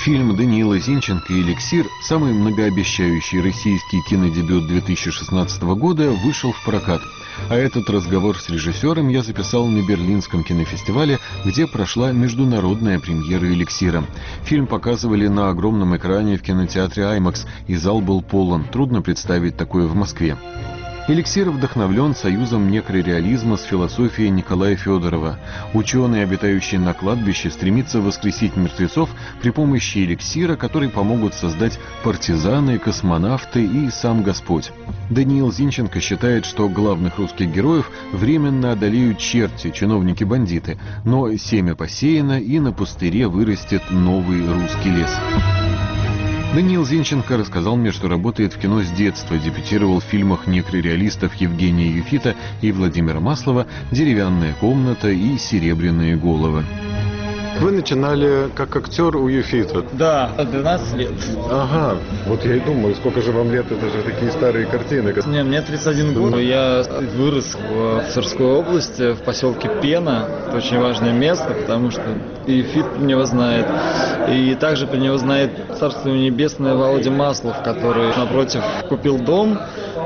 Фильм Даниила Зинченко «Эликсир», самый многообещающий российский кинодебют 2016 года, вышел в прокат. А этот разговор с режиссером я записал на Берлинском кинофестивале, где прошла международная премьера «Эликсира». Фильм показывали на огромном экране в кинотеатре IMAX, и зал был полон. Трудно представить такое в Москве. «Эликсир» вдохновлен союзом некрореализма с философией Николая Федорова. Ученый, обитающий на кладбище, стремится воскресить мертвецов при помощи эликсира, который помогут создать партизаны, космонавты и сам Господь. Даниил Зинченко считает, что главных русских героев временно одолеют черти, чиновники-бандиты, но семя посеяно, и на пустыре вырастет новый русский лес. Даниил Зинченко рассказал мне, что работает в кино с детства, дебютировал в фильмах некрореалистов Евгения Юфита и Владимира Маслова «Деревянная комната» и «Серебряные головы». Вы начинали как актер у Юфита? Да, 12 лет. Ага, вот я и думаю, сколько же вам лет, это же такие старые картины. Не, мне 31 год. Я вырос в Тверской области, в поселке Пена. Это очень важное место, потому что Юфит про него знает. И также про него знает Царство Небесное Володя Маслов, который напротив купил дом.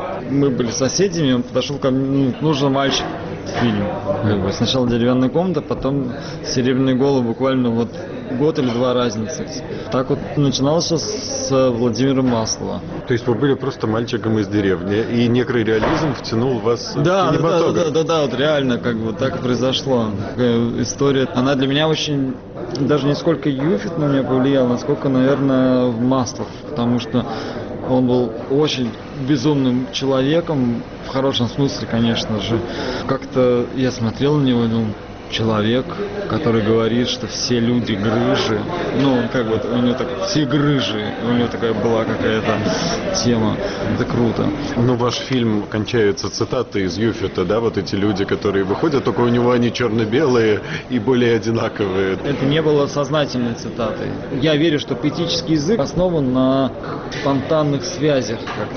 Мы были соседями, он подошел ко мне, нужен мальчик. Фильм. Сначала «Деревянная комната», потом «Серебряные головы», буквально вот год или два разницы. Так вот начиналось с Владимира Маслова. То есть вы были просто мальчиком из деревни, и некрореализм втянул вас в кинематограф? Да, вот реально как бы так и произошло. Такая история, она для меня очень, даже не сколько Юфит на меня повлиял, насколько, наверное, Маслов, потому что он был очень безумным человеком, в хорошем смысле, конечно же. Как-то я смотрел на него и думал, человек, который говорит, что все люди грыжи. Ну, как бы у него так, все грыжи, у него такая была какая-то тема. Это круто. Но ваш фильм кончается цитатой из Юфита, да? Вот эти люди, которые выходят, только у него они черно-белые и более одинаковые. Это не было сознательной цитатой. Я верю, что поэтический язык основан на спонтанных связях, как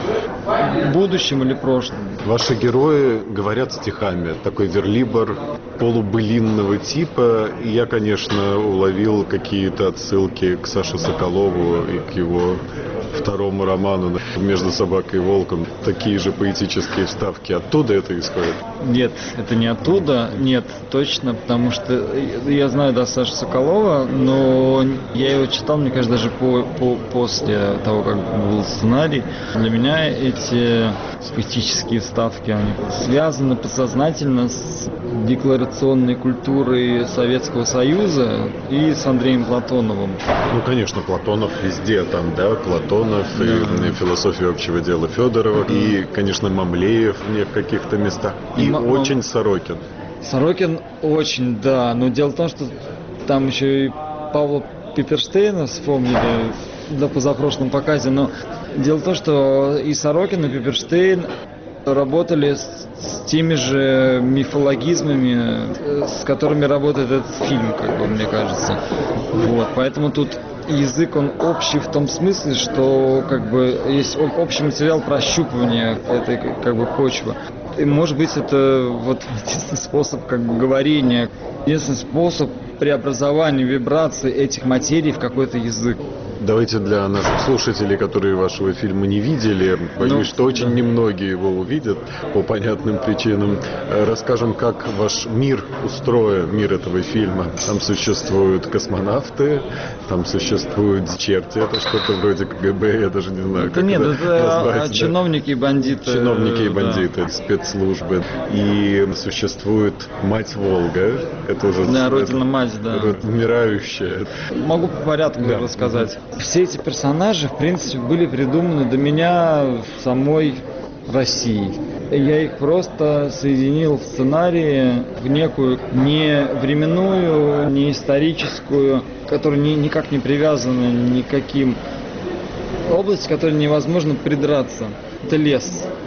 чем-то будущем или прошлым. Ваши герои говорят стихами. Такой верлибр полубылинного типа. И я, конечно, уловил какие-то отсылки к Саше Соколову и к его второму роману «Между собакой и волком». Такие же поэтические вставки. Оттуда это исходит? Нет, это не оттуда. Нет, точно, потому что я знаю, да, Сашу Соколова, но я его читал, мне кажется, даже после того, как был сценарий. Для меня эти поэтические вставки, они связаны подсознательно с декларационной культурой Советского Союза и с Андреем Платоновым. Ну, конечно, Платонов везде там, да, Платонов и философия общего дела Федорова, и, конечно, Мамлеев в каких-то местах, и очень Сорокин. Сорокин очень, да, но дело в том, что там еще и Павла Пепперштейна вспомнили на позапрошлом показе, но дело в том, что и Сорокин, и Пепперштейн работали с теми же мифологизмами, с которыми работает этот фильм, как бы, мне кажется. Вот, поэтому тут язык, он общий в том смысле, что как бы есть общий материал прощупывания этой как бы почвы. И, может быть, это вот единственный способ как бы говорения, единственный способ преобразования вибраций этих материй в какой-то язык. Давайте для наших слушателей, которые вашего фильма не видели, боюсь, что очень немногие его увидят по понятным причинам, расскажем, как ваш мир устроен, мир этого фильма. Там существуют космонавты, там существуют черти, это что-то вроде КГБ, я даже не знаю, как нет, это назвать. чиновники и бандиты. Чиновники и бандиты, да. Спецслужбы. И существует мать Волга, это уже... Да, родина-мать, да. Умирающая. Могу по порядку рассказать. Все эти персонажи, в принципе, были придуманы до меня в самой России. Я их просто соединил в сценарии в некую не временную, не историческую, которая никак не привязана никаким область, к которой невозможно придраться. Это лес.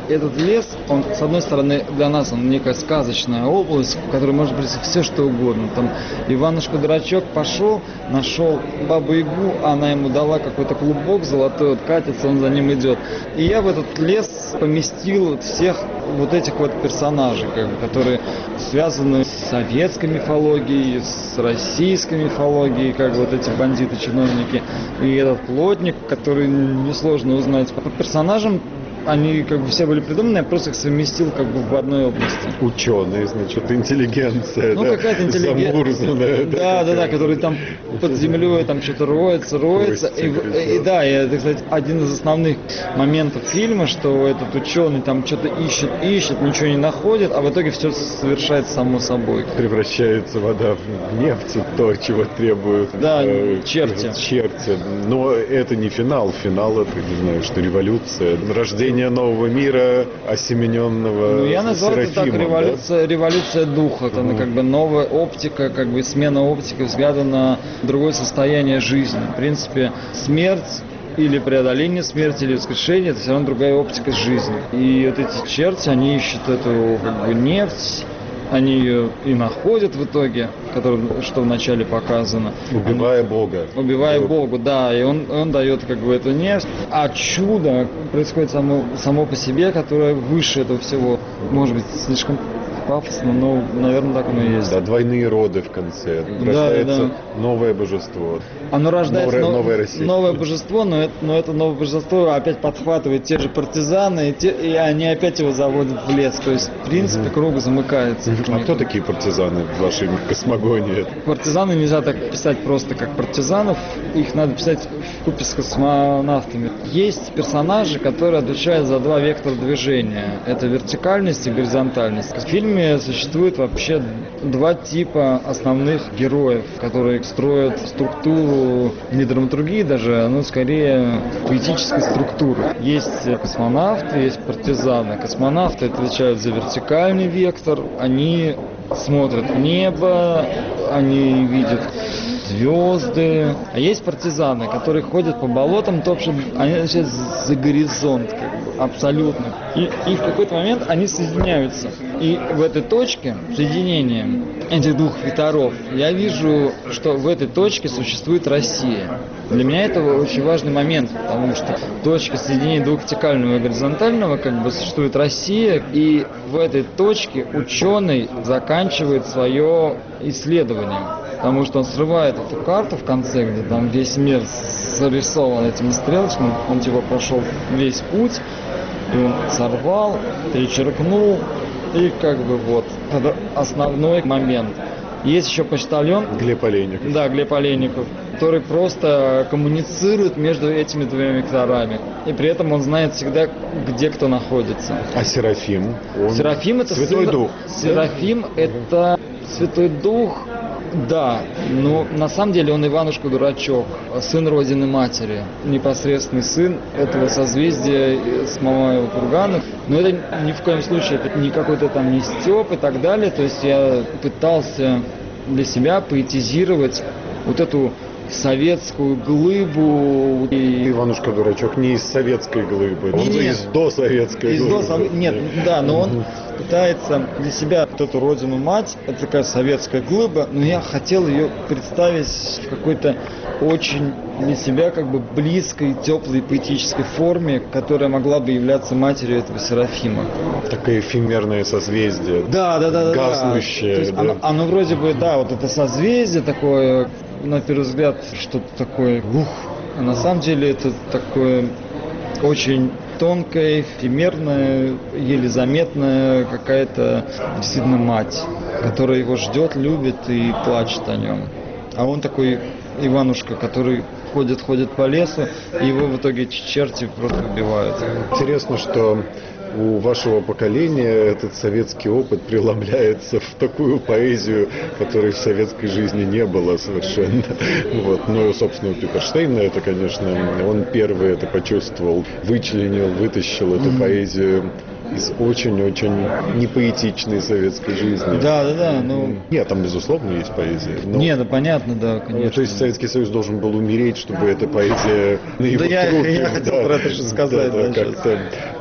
этот лес, он, с одной стороны, для нас он некая сказочная область, в которой может быть все что угодно. Там Иванушка-дурачок пошел, нашел Бабу-Ягу, она ему дала какой-то клубок золотой, вот катится, он за ним идет. И я в этот лес поместил всех вот этих вот персонажей, как бы, которые связаны с советской мифологией, с российской мифологией, как бы вот эти бандиты-чиновники. И этот плотник, который несложно узнать по персонажам, они как бы все были придуманы, я просто их совместил как бы в одной области. Ученые, значит, интеллигенция, ну, да? Какая-то интеллигенция. Замурзанная. Да, которые там под землей там что-то роется. И да, и это, кстати, один из основных моментов фильма, что этот ученый там что-то ищет, ничего не находит, а в итоге все совершается само собой. Превращается вода в нефть, то, чего требуют черти. Но это не финал. Финал — это, не знаю, что революция, рождение нового мира, осемененного я назвал это так, революция духа. Это как бы новая оптика, как бы смена оптики, взгляда на другое состояние жизни. В принципе, смерть или преодоление смерти, или воскрешение — это все равно другая оптика жизни. И вот эти черти, они ищут эту как бы нефть, они ее и находят в итоге, что вначале показано. Убивая Бога. Убивая Бога, да. И он дает как бы эту нефть. А чудо происходит само по себе, которое выше этого всего. Может быть, слишком пафосно, но, наверное, так оно и есть. Да, двойные роды в конце. Рождается новое божество. Оно рождается новое Россия. Новое божество, но это новое божество опять подхватывает те же партизаны, и они опять его заводят в лес. То есть, в принципе, круг замыкается. А кто такие партизаны в вашей космогонии? Партизаны нельзя так писать просто как партизанов. Их надо писать вкупе с космонавтами. Есть персонажи, которые отвечают за два вектора движения. Это вертикальность и горизонтальность. В фильме существует вообще два типа основных героев, которые строят структуру не драматургии даже, но скорее поэтической структуры. Есть космонавты, есть партизаны. Космонавты отвечают за вертикальный вектор, они смотрят в небо, они видят звезды. А есть партизаны, которые ходят по болотам, топчут, они отвечают за горизонт, как бы, абсолютно. И в какой-то момент они соединяются. И в этой точке соединения этих двух векторов я вижу, что в этой точке существует Россия. Для меня это очень важный момент, потому что в точке соединения двух вертикального и горизонтального как бы существует Россия, и в этой точке ученый заканчивает свое исследование. Потому что он срывает эту карту в конце, где там весь мир зарисован этими стрелочками, он типа прошел весь путь, и он сорвал, перечеркнул, и как бы вот, это основной момент. Есть еще почтальон. Глеб Олейников. Да, Глеб Олейников, который просто коммуницирует между этими двумя векторами. И при этом он знает всегда, где кто находится. А Серафим? Серафим — это Святой Дух. Серафим — это Святой Дух. Да, но на самом деле он Иванушка-дурачок, сын Родины Матери, непосредственный сын этого созвездия с Мамаева кургана. Но это ни в коем случае, это не какой-то там не стёб и так далее. То есть я пытался для себя поэтизировать вот эту советскую глыбу. Иванушка-дурачок не из советской глыбы, он из досоветской глыбы. Нет, да, но он пытается для себя вот эту родину-мать, это такая советская глыба, но я хотел ее представить в какой-то очень для себя как бы близкой, теплой, поэтической форме, которая могла бы являться матерью этого Серафима. Такое эфемерное созвездие. Да. Гаснущее. То есть оно вроде бы, да, вот это созвездие такое, на первый взгляд, что-то такое, а на самом деле это такое очень тонкая, эфемерная, еле заметная какая-то действительно мать, которая его ждет, любит и плачет о нем. А он такой Иванушка, который ходит по лесу, и его в итоге черти просто убивают. Интересно, что у вашего поколения этот советский опыт преломляется в такую поэзию, которой в советской жизни не было совершенно. Вот. Ну, собственно, у Пиперштейна это, конечно, он первый это почувствовал, вычленил, вытащил эту поэзию из очень-очень непоэтичной советской жизни. Да. Нет, там, безусловно, есть поэзия. Но... Нет, понятно, да, конечно. То есть Советский Союз должен был умереть, чтобы эта поэзия на его я хотел про это же сказать. Как-то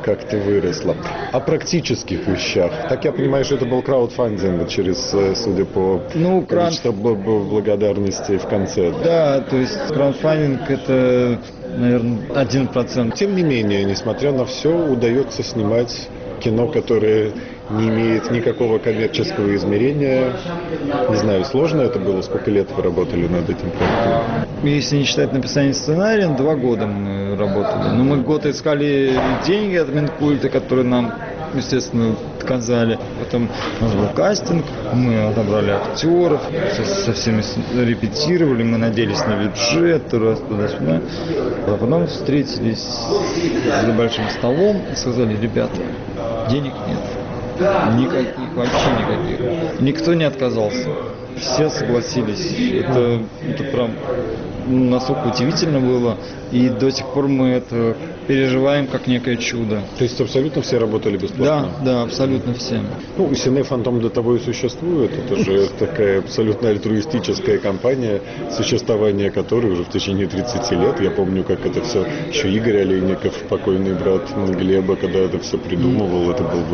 как-то выросло. О практических вещах. Так я понимаю, что это был краудфандинг через, судя по количеству благодарности в конце. Да, то есть краудфандинг это, наверное, 1%. Тем не менее, несмотря на все, удается снимать кино, которое не имеет никакого коммерческого измерения. Не знаю, сложно это было? Сколько лет вы работали над этим проектом? Если не считать написание сценария, 2 года мы работали. Но мы год искали деньги от Минкульта, которые нам, естественно, отказали. Потом у нас был кастинг, мы отобрали актеров, со всеми репетировали, мы надеялись на бюджет, туда-сюда. А потом встретились за большим столом и сказали: ребята, денег нет. Никаких, вообще никаких. Никто не отказался. Все согласились. Это прям настолько удивительно было. И до сих пор мы это переживаем как некое чудо. То есть абсолютно все работали бесплатно? Да, абсолютно все. Ну, Сине Фантом для того и существует. Это же такая абсолютно альтруистическая компания, существование которой уже в течение 30 лет. Я помню, как это все, еще Игорь Олейников, покойный брат Глеба, когда это все придумывал, это был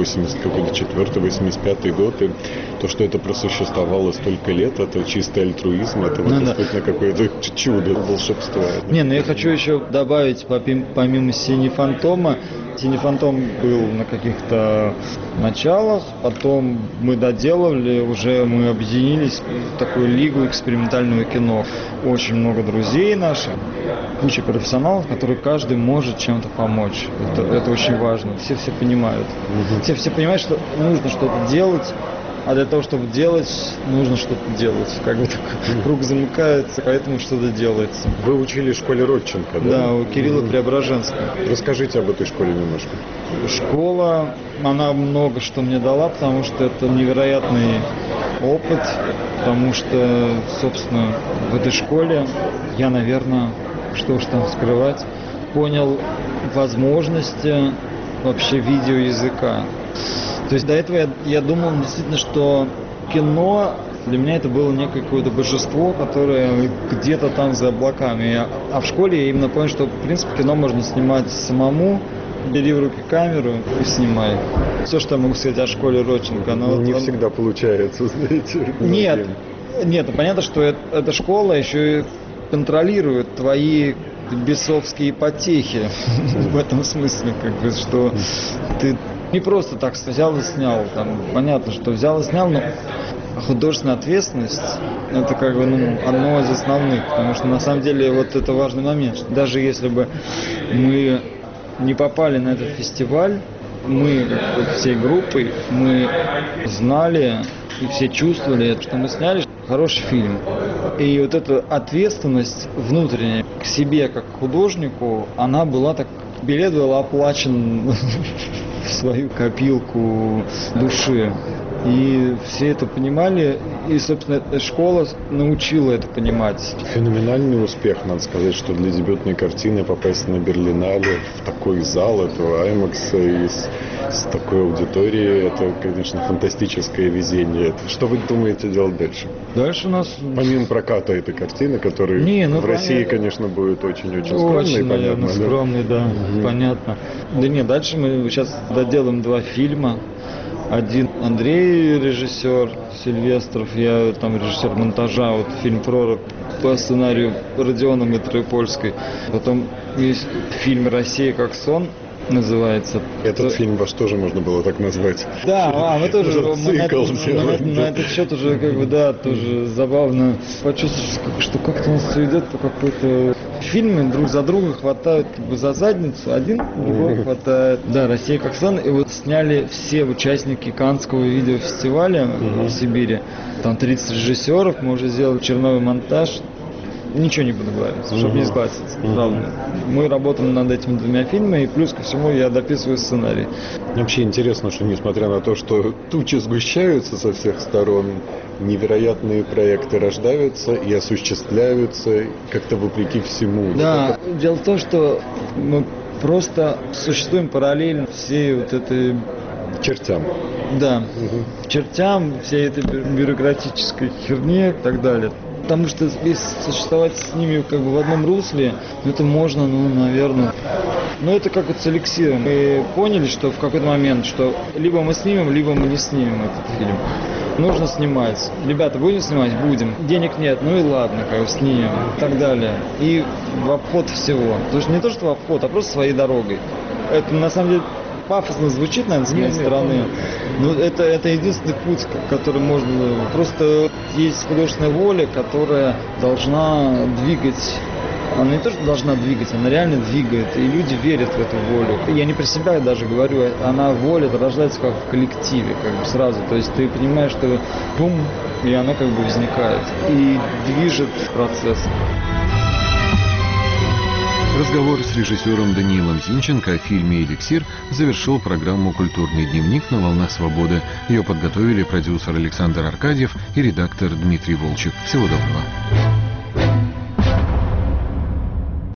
84-85 год, и то, что это просуществовало столько лет, это чистый альтруизм, это вот действительно какое-то чудо, волшебство. Не, ну я хочу еще добавить, помимо Сине Фантома, Сине Фантом был на каких-то началах, потом мы доделали, уже мы объединились в такую лигу экспериментального кино. Очень много друзей наших, куча профессионалов, которые каждый может чем-то помочь. Это очень важно. Все понимают. Все понимают, что нужно что-то делать. А для того, чтобы делать, нужно что-то делать. Как бы так круг замыкается, поэтому что-то делается. Вы учили в школе Родченко, да? Да, у Кирилла Преображенского. Расскажите об этой школе немножко. Школа, она много что мне дала, потому что это невероятный опыт, потому что, собственно, в этой школе я, наверное, что уж там скрывать, понял возможности вообще видеоязыка. То есть до этого я думал действительно, что кино для меня это было некое какое-то божество, которое где-то там за облаками. А в школе я именно понял, что в принципе кино можно снимать самому. Бери в руки камеру и снимай. Все, что я могу сказать о школе Родченко. Не всегда получается, знаете. Нет, понятно, что эта школа еще и контролирует твои бесовские потехи. В этом смысле, что ты не просто так взял и снял. Там, понятно, что взял и снял, но художественная ответственность – это одно из основных. Потому что на самом деле вот это важный момент. Что даже если бы мы не попали на этот фестиваль, мы всей группой, мы знали и все чувствовали, что мы сняли хороший фильм. И вот эта ответственность внутренняя к себе как к художнику, она была так, билет был оплачен в свою копилку души. И все это понимали, и, собственно, эта школа научила это понимать. Феноменальный успех, надо сказать, что для дебютной картины попасть на Берлинале в такой зал, этого IMAX, с такой аудиторией, это, конечно, фантастическое везение. Что вы думаете делать дальше? Дальше у нас... Помимо проката этой картины, который в России, конечно, будет очень-очень скромный. Очень, наверное, скромный, да, понятно. Да нет, дальше мы сейчас доделаем 2 фильма. Один Андрей, режиссер Сильвестров, я там режиссер монтажа, вот фильм «Пророк» по сценарию Родиона Митроепольской. Потом есть фильм «Россия как сон», называется. Этот фильм ваш тоже можно было так назвать. Да, мы тоже на этот счет уже тоже забавно почувствовали, что как-то у нас все идет по какой-то... Фильмы друг за друга хватают за задницу, один другого хватает. Да, «Россия как сон». И вот сняли все участники Каннского видеофестиваля в Сибири. Там 30 режиссеров, мы уже сделали черновой монтаж. Ничего не буду говорить, чтобы не сглазиться, правда. Мы работаем над этими 2 фильмами, и плюс ко всему я дописываю сценарий. Вообще интересно, что несмотря на то, что тучи сгущаются со всех сторон, невероятные проекты рождаются и осуществляются как-то вопреки всему. Да, дело в том, что мы просто существуем параллельно всей вот этой... Чертям. Да, чертям, всей этой бюрократической херне и так далее. Потому что если существовать с ними как бы в одном русле, это можно, наверное. Но это как вот с «Эликсиром». Мы поняли, что в какой-то момент, что либо мы снимем, либо мы не снимем этот фильм. Нужно снимать. Ребята, будем снимать? Будем. Денег нет, ну и ладно, как бы снимем и так далее. И в обход всего. То есть не то, что в обход, а просто своей дорогой. Это на самом деле пафосно звучит, наверное, с моей стороны. Но это единственный путь, который можно... Просто есть художественная воля, которая должна двигать. Она не то, что должна двигать, она реально двигает, и люди верят в эту волю. Я не про себя даже говорю, воля рождается как в коллективе, как бы сразу. То есть ты понимаешь, что бум, и она как бы возникает, и движет процесс. Разговор с режиссером Даниилом Зинченко о фильме «Эликсир» завершил программу «Культурный дневник» на «Волнах Свободы». Ее подготовили продюсер Александр Аркадьев и редактор Дмитрий Волчек. Всего доброго.